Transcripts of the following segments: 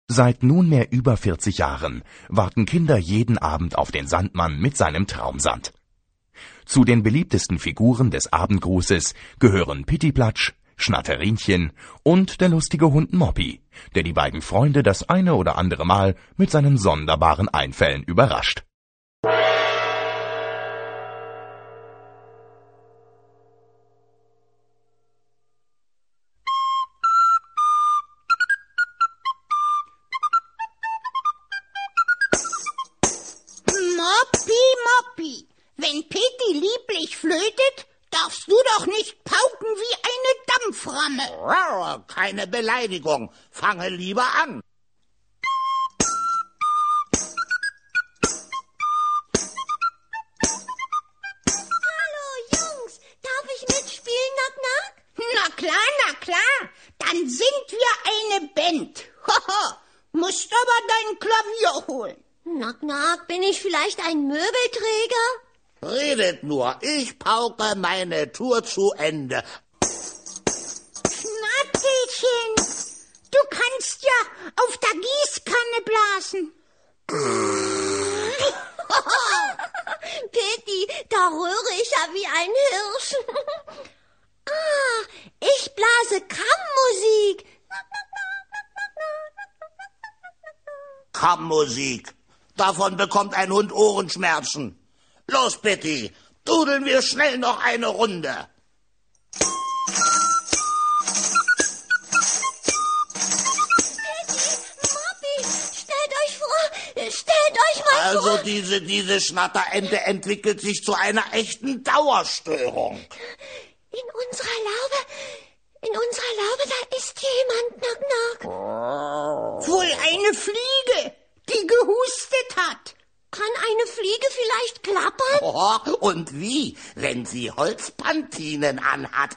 Seit nunmehr über 40 Jahren warten Kinder jeden Abend auf den Sandmann mit seinem Traumsand. Zu den beliebtesten Figuren des Abendgrußes gehören Pittiplatsch, Schnatterinchen und der lustige Hund Moppi, der die beiden Freunde das eine oder andere Mal mit seinen sonderbaren Einfällen überrascht. Moppi, Moppi, wenn Pitti lieblich flötet, darfst du doch nicht pauken wie eine Dampframme. Keine Beleidigung. Fange lieber an. Hallo, Jungs. Darf ich mitspielen, Nack? Na klar, dann sind wir eine Band. Haha, musst aber dein Klavier holen. Nack, bin ich vielleicht ein Möbelträger? Redet nur. Ich pauke meine Tour zu Ende. Schnattelchen, du kannst ja auf der Gießkanne blasen. Pitti, da rühre ich ja wie ein Hirsch. Ich blase Kammusik. Kammusik. Davon bekommt ein Hund Ohrenschmerzen. Los, Pitti, dudeln wir schnell noch eine Runde. Pitti, Moppi, stellt euch mal Also vor. diese Schnatterente entwickelt sich zu einer echten Dauerstörung. In unserer Laube, da ist jemand, Nack. Wohl eine Fliege, die gehustet hat. Kann eine Fliege vielleicht klappern? Oh, und wie, wenn sie Holzpantinen anhat?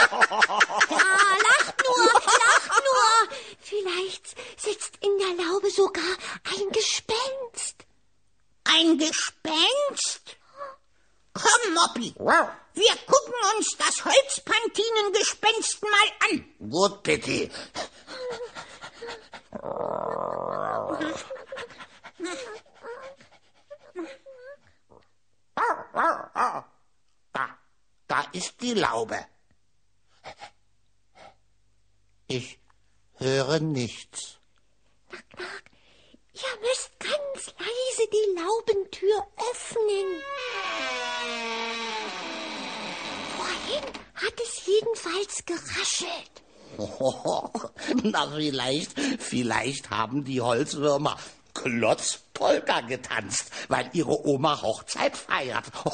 Lacht nur. Vielleicht sitzt in der Laube sogar ein Gespenst. Ein Gespenst? Komm, Moppi, wir gucken uns das Holzpantinengespenst mal an. Gut, Pitti. Da ist die Laube. Ich höre nichts. Nack, ihr müsst ganz leise die Laubentür öffnen. Vorhin hat es jedenfalls geraschelt. Na, vielleicht haben die Holzwürmer Klotzpolka getanzt, weil ihre Oma Hochzeit feiert. Da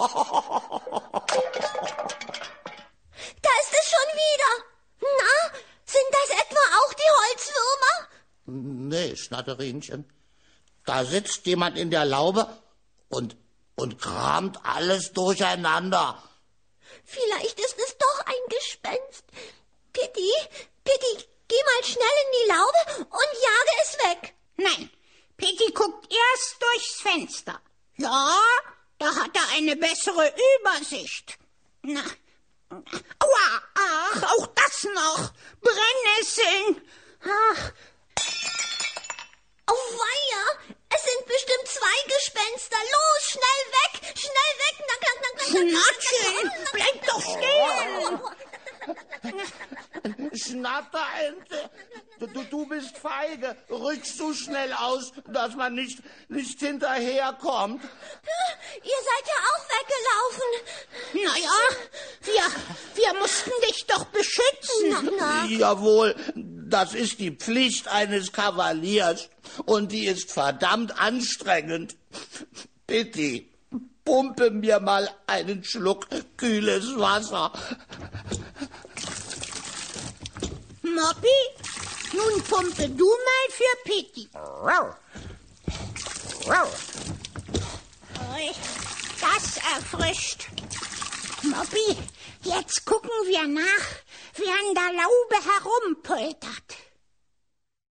ist es schon wieder. Na, sind das etwa auch die Holzwürmer? Nee, Schnatterinchen. Da sitzt jemand in der Laube und kramt alles durcheinander. Vielleicht ist es doch ein Gespenst. Pitti, geh mal schnell in die Laube und jage es weg. Nein, Pitti guckt erst durchs Fenster. Ja, da hat er eine bessere Übersicht. Na, aua, ach, auch das noch. Brennnesseln. Ach, Auweia, es sind bestimmt 2 Gespenster. Los, schnell weg, Schnatteln, bleib doch stehen. Schnatterente, du bist feige. Rückst so schnell aus, dass man nicht hinterherkommt. Ihr seid ja auch weggelaufen. Naja, wir mussten dich doch beschützen. Na. Jawohl, das ist die Pflicht eines Kavaliers und die ist verdammt anstrengend. Pitti, pumpe mir mal einen Schluck kühles Wasser. Moppi, nun pumpe du mal für Pitti. Ui, das erfrischt. Moppi, jetzt gucken wir nach, wer an der Laube herumpoltert.